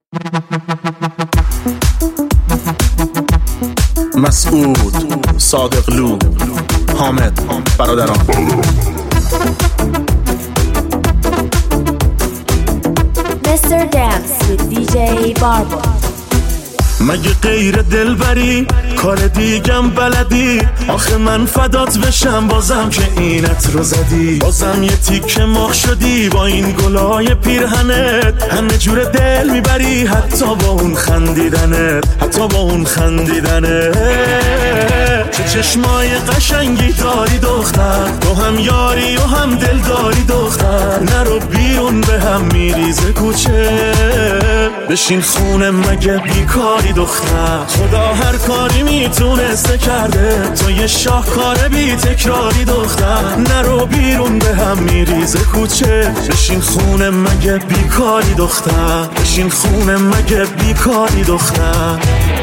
مسعود، صادقلو، حامد، برادران. Mr. Dance with DJ Barbo. مگه غیر دلبری کار دیگم بلدی؟ آخه من فدات بشم بازم که اینت رو زدی، بازم یه تیکه مخ شدی با این گلای پیرهنت، همه جور دل میبری حتی با اون خندیدنت، حتی با اون خندیدنت. چه چشمای قشنگی داری دختر، تو هم یاری و هم دل داری دختر، نرو بیرون به هم میریزه کوچه، بشین خونه مگه بیکاری دختر. خدا هر کاری میتونسته کرده، تو یه شاهکار بی تکراری دختر، نرو بیرون به هم میریزه کوچه، بشین خونه مگه بیکاری دختر، بشین خونه مگه بیکاری دختر.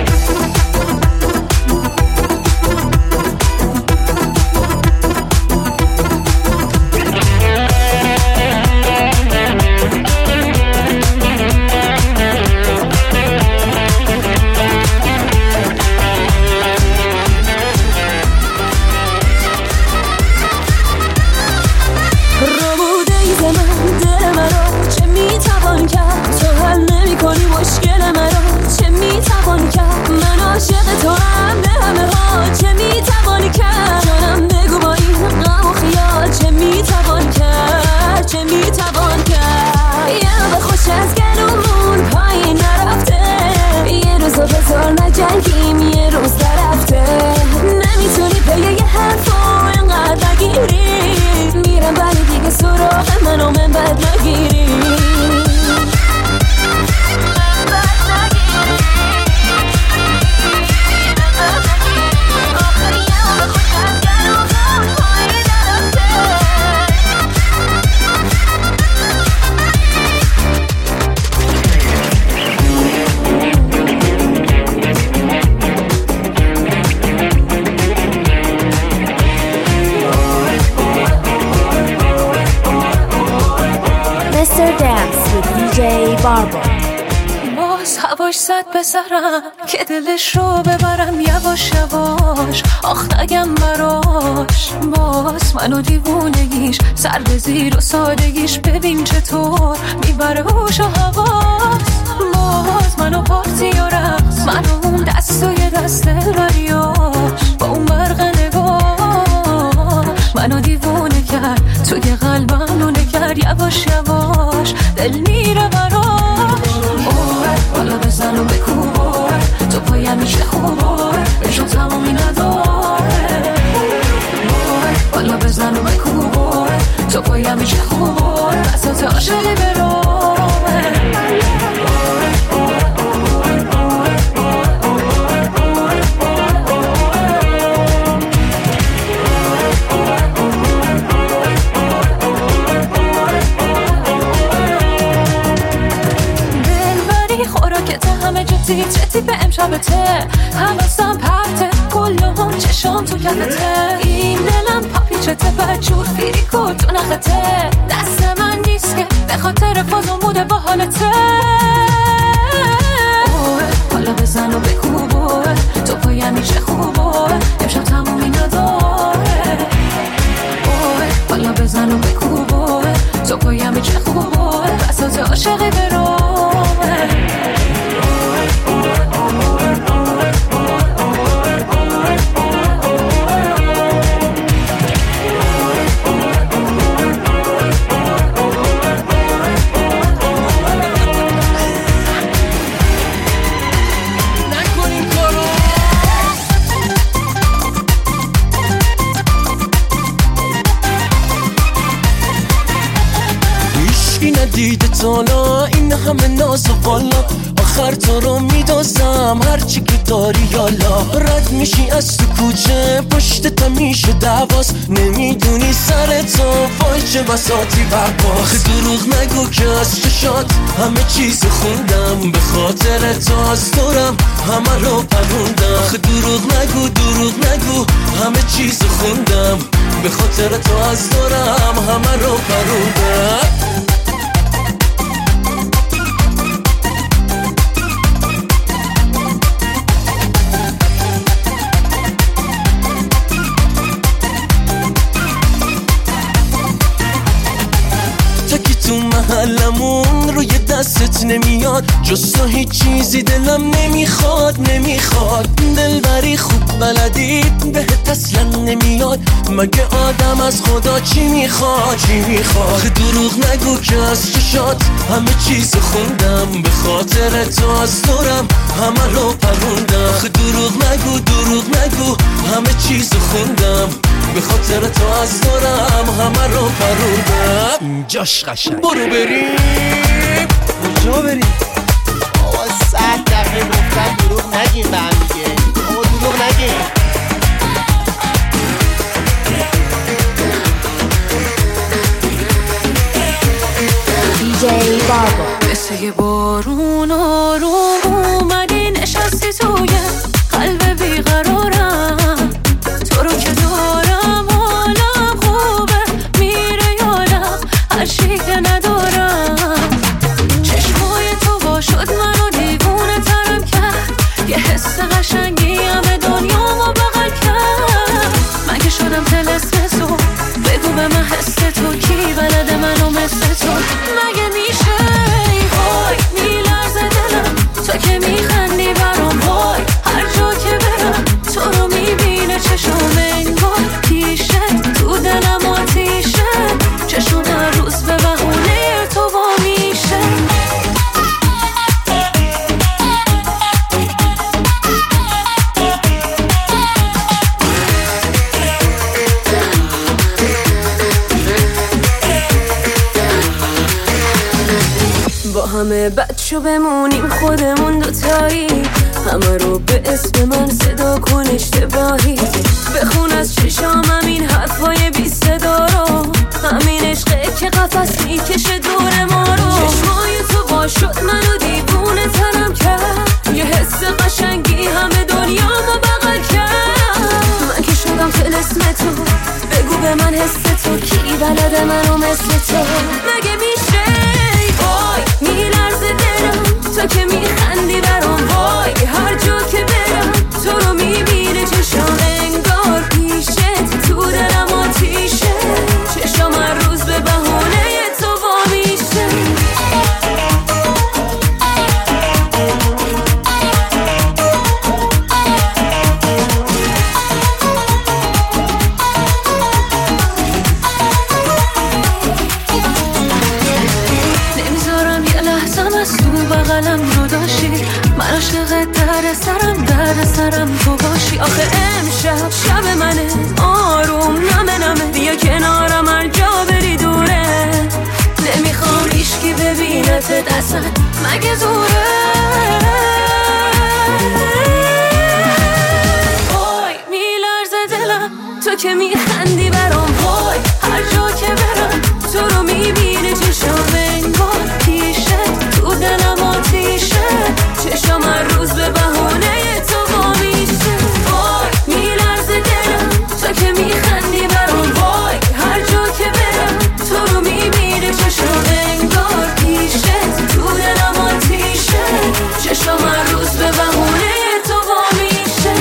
باز هواش زد بذارم که دلش رو ببرم یواش یواش، آخ نگم براش. باز منو دیوونگیش سر به زیر و سادگیش، ببین چطور میبره هوش و حواس. باز منو پارتی و رقص، منو اون دست و یه دست دلبریاش، با اون برق نگاش منو دیوونه کرد، توی قلبم نونه کرد یواش یواش، دل میره براش. بالا بزن و بکوبار، تو پایم میشه خوبار، بشو تمامی نداره. بالا بزن و بکوبار، تو پایم میشه خوبار، بساط عاشقی برامه. چه تیپ امشبته، حواسم پرته، کلهم چشام تو کفته، این دلم پاپیچته بدجور فیریکو تو نخته، دست من نیست که به خاطر فاز و موده با حالته. حالا بزن و بکوبه، تو پایم میشه خوبه، امشب تمومی نداره. حالا بزن و بکوبه، تو پایم میشه خوبه، بساط عاشقی برامه. دیده تالا این همه ناز و بالا، آخر تو رو میدازم هرچی که داری یالا. رد میشی از تو کوچه پشت تا میشه دواز، نمیدونی سر تو وای چه بساطی برباز. دروغ نگو که از چشات همه چیز خوندم، به خاطر تو از دورم همه رو پروندم. دروغ نگو همه چیز خوندم، به خاطر تو از دورم همه رو پروندم. بدت نمیاد، جز تو هیچ چیزی دلم نمیخواد. دلبری خوب بلدی بهت اصلا نمیاد، مگه آدم از خدا چی میخواد؟ آخه دروغ نگو که از چشات همه چیز خوندم، به خاطر تو از دورم همه رو پروندم. آخه دروغ نگو همه چیز خوندم، به خاطر تو از دورم همه رو پروندم. اینجاش قشنگ. برو بریم. کجا بریم؟ آقا 100 دفعه گفتم دروغ نگیم به هم دیگه. آقا دروغ نگیم. DJ Barbo. مثل یه بارون آروم اومدی نشستی توی قلب بیقرارم، تو رو که دارم حالم خوبه میره یادم هر چی که ندارم. چشمای تو با شد منو دیوونه ترم کرد، یه حس قشنگی همه دنیامو بغل کرد. مگه شدم طلسم تو؟ بگو به من حس تو کی بلده منو مثل تو؟ مگه میشه؟ وای میلرزه دلم تو که میخندی برام، وای هر جا که برم تو رو میبینه چشم انگار پیشه، تو دلم آتیشه، چشم هر روز به بهونه تو وا میشه. با همه بچه بمونیم خودمون دوتایی، همه رو به اسم من صدا کن اشتباهی، بخون از چشامم این حرفای بی صدا رو، همین عشقه که قفس میکشه دور ما رو. چشمای تو با شد منو دیوونه ترم کرد، یه حس قشنگی همه دنیامو بغل کرد. من که شدم طلسم تو، بگو به من حس تو کی بلده منو مثل تو؟ مگه میشه؟ وای میلرزه دلم تو که میخندی برام، وای هر جا که برم تو رو میبینه چشم انگار پیشه، تو دلم آتیشه، چشم هر روز به بهونه تو وا میشه. بغلم رو داشتی، من عاشقت درد سرم تو باشی. آخه امشب شب منه آروم نمه بیا کنارم هر جا بری دوره، نمیخوام هیچکی ببینت دستت مگه زوره. وای میلرزه دلم تو که میخندی برام، وای هر جا که برم تو رو میبینه چشم انگار پیشه، تو دلم آتیشه، چشم هر روز به بهونه تو وا میشه. وای میلرزه دلم تو که میخندی برام، وای هر جا که برم تو رو میبینه چشم انگار پیشه، تو دلم آتیشه، چشم هر روز به بهونه تو وا میشه.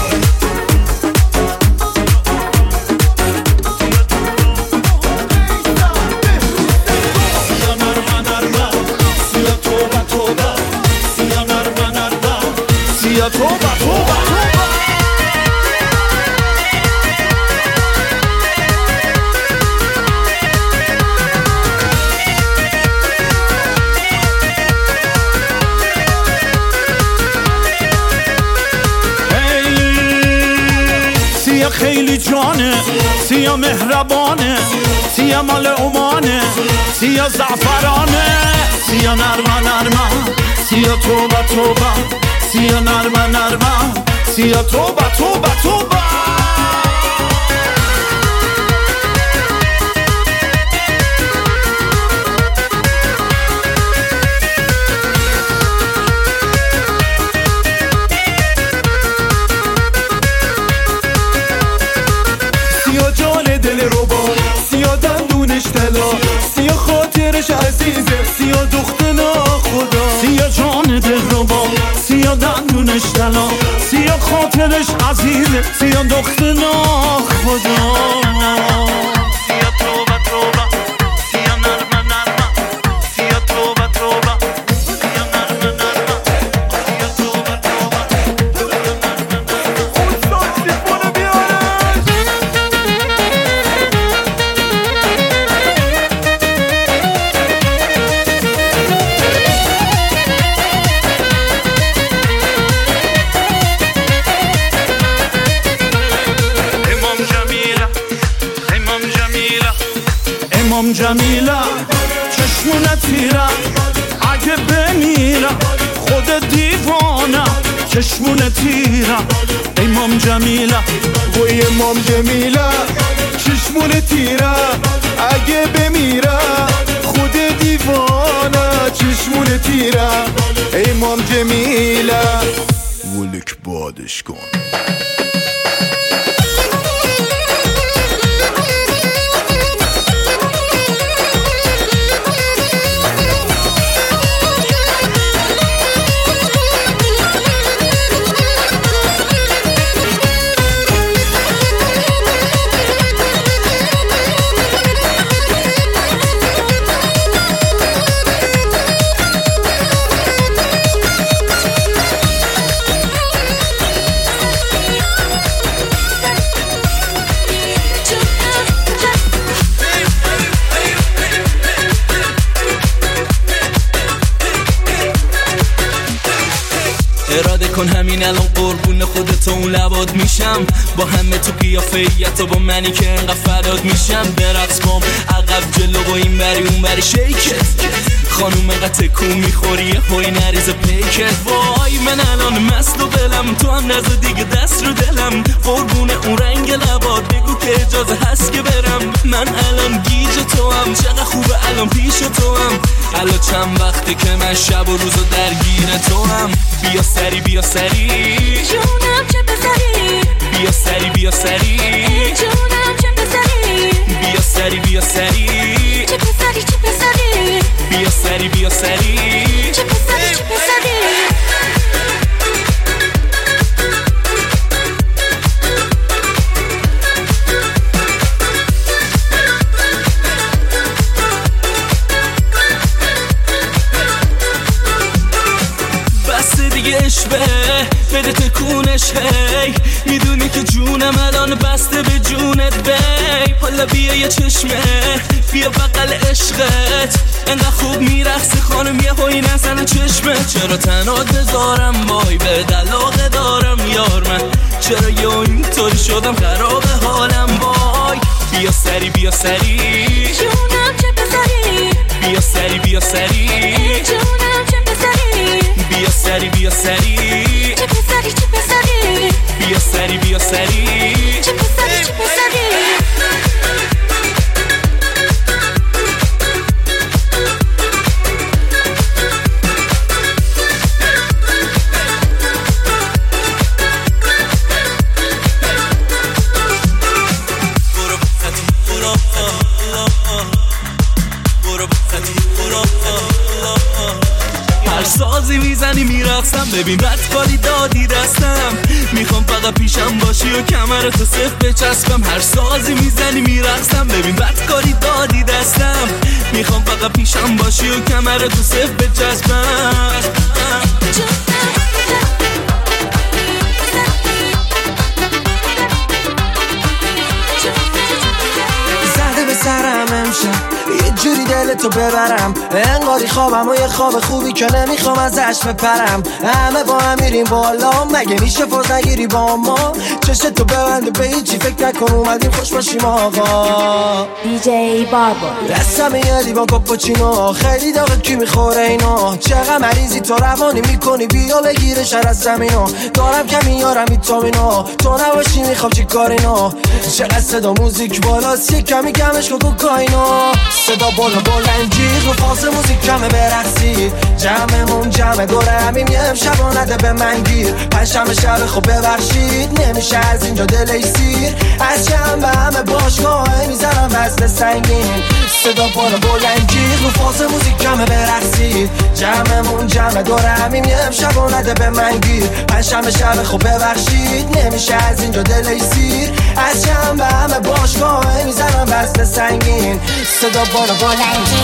خیلی جانه، سیا مهربانه، سیا مال عمانه، سیا زعفرانه، سیا نرمه، سیا توبه، سیا نرمه، سیا توبه. سیا خاطرش عزیزه، سیا دختر ناخدا، سیا جان دلربا، سیا دندونش طلا، سیا خاطرش عزیزه، سیا دختر ناخدا. سیا توبه، سیا نرمه، سیا توبه. چشمون تیرم امام جمیله وای امام جمیله چشمون تیرم اگه بمیرم خود دیوانه چشمون تیرم امام جمیله ولک بادش کن اراده کن همین الان قربون خودت و اون لبات میشم با همه تو قیافیت و با منی که انقدر فدات میشم برقص کن عقب جلو و این بری اون بری شیکت خانوم انقدر تکون میخوری هوی نریز پیکت وای من الان مست و بلم تو هم نزد دیگه دست رو دلم قربون اون رنگ لبات بگو که اجازه هست که برم من الان گیج تو هم چقدر خوبه الان پیش تو هم الان چند وقته که من شب و روزو درگیر تو هم بیا سری بیا سری جونم چه بسری بیا سری بیا سری جونم چه بسری بیا سری بیا سری چه بسری چه بسری بیا سری بیا سری چه بسری چه بسری بده تکونش هی میدونی که جونم الان بسته به جونت بی حالا بیا یه چشمه بیا بغل عشقت انقدر خوب میرخصی خانم یه هایی نزنه چشمه چرا تنها بذارم وای به دلاغه دارم یار من چرا یه اینطوری شدم خراب حالم وای بیا سری بیا سری جونم چه بسری بیا سری بیا سری جونم چه بسری بیا سری بیا سری چه بسری چه بسری بیا سری بیا سری چه بسری چه بسری سازی میزنی میرقصم ببین بدکاری دادی دستم میخوام فقط پیشم باشی و کمرتو صف بچسبم هر سازی میزنی میرقصم ببین بدکاری دادی دستم میخوام فقط پیشم باشی و کمرتو صف بچسبم زده به سرم امشب یه جوری دلتو ببرم انگاری خوابم و یه خواب خوبی که نمیخوام ازش بپرم همه با هم میریم بالا مگه میشه فاز نگیری با ما چشتو ببند به هیچی فکر نکن اومدیم خوش باشیم آقا دیجی باربا دستم یه لیوان کاپوچینو خیلی داغه کی میخوره اینا چقدر مریضی تو روانی میکنی بیا بگیره شر از زمینو دارم کمی یارم ویتامینو تو نباشی میخوام چی کارینا چقدر صدا موزیک بالاست یه کمی کمش کن کوکائینو صدا بالا بلنجی رو فاز موزیک کمه برقصی جمعمون جمع دوره همیم یه امشب نده به من گیر پنجشنبه شب خوب ببخشید نمیشه از اینجا دلی سیر از شنبه همه باشگاه میزنم وزن سنگین صدا بالا بلنجی رو فاز موزیک کمه برقصی جمعمون جمع دوره همیم یه امشب نده به من گیر پنجشنبه شب خوب ببخشید نمیشه از اینجا دلی سیر از شنبه همه باشگاه میزنم وزن سنگین صدا بالا بلنجی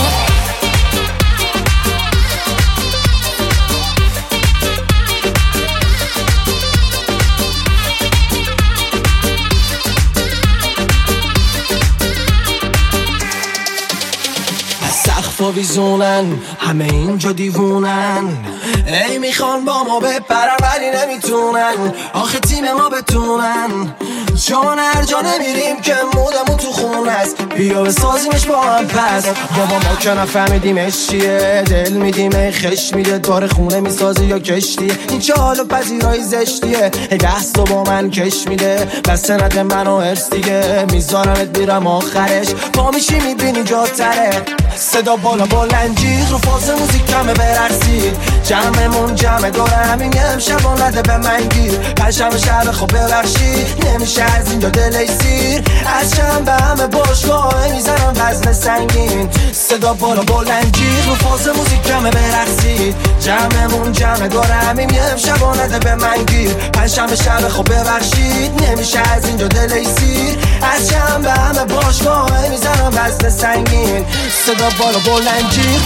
سقفا ویزونن همه اینجا دیوونن ای میخوان با ما بپرن ولی نمیتونن آخه تیم ما بتونن جان هر جا نمیریم که مودمون تو خون هست، بیا بسازیمش با هم پس. بابا ما که نفهمیدیمش چیه، دل میدیم خش میده داره خونه میسازه یا کشتیه. این چه حال و پذیرایی زشتیه، هی دست با من کش میده بس نده منو هرس دیگه. میذارمت میرم آخرش پا میشی میبینی جاتره. صدا بالا بلنجی رو فاز موزیک کمه برقصید، جمعمون جمع داره همین یه امشب نده به من گیر. پشم شب خب ببخشید نمیشه از اینجا دلی سیر، از چند به همه باشگاه میزنم وزن سنگین. صدا بالا بلنجی رو فاز موزیک کمه برقصید، جمعمون جمع داره همین یه امشب نده به من گیر. پشم شب خب ببخشید نمیشه از اینجا دلی سیر، از چند به همه باشگاه میزنم وزن سنگین. صدا بالا بلنجی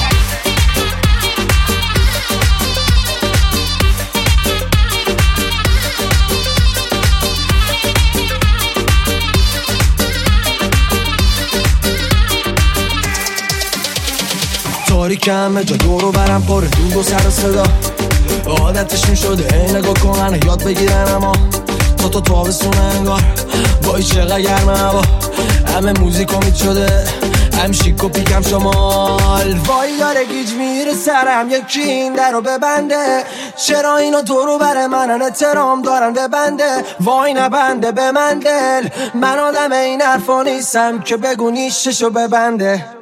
تاریک همه جا دورو برم پاره دود و سر و صدا، عادتشون شده ای نگاه کنن یاد بگیرن اما تا تابستونه انگار وای چقدر گرمه هوا. همه موزیک امید شده هم شیک و پیکم شمال، وای داره گیج میره سرم یکی این در رو ببنده. چرا اینا دورو بر منن احترام دارن ببنده، وای نبنده به من دل. من آدم این حرفا نیستم که بگو نیششو ببنده.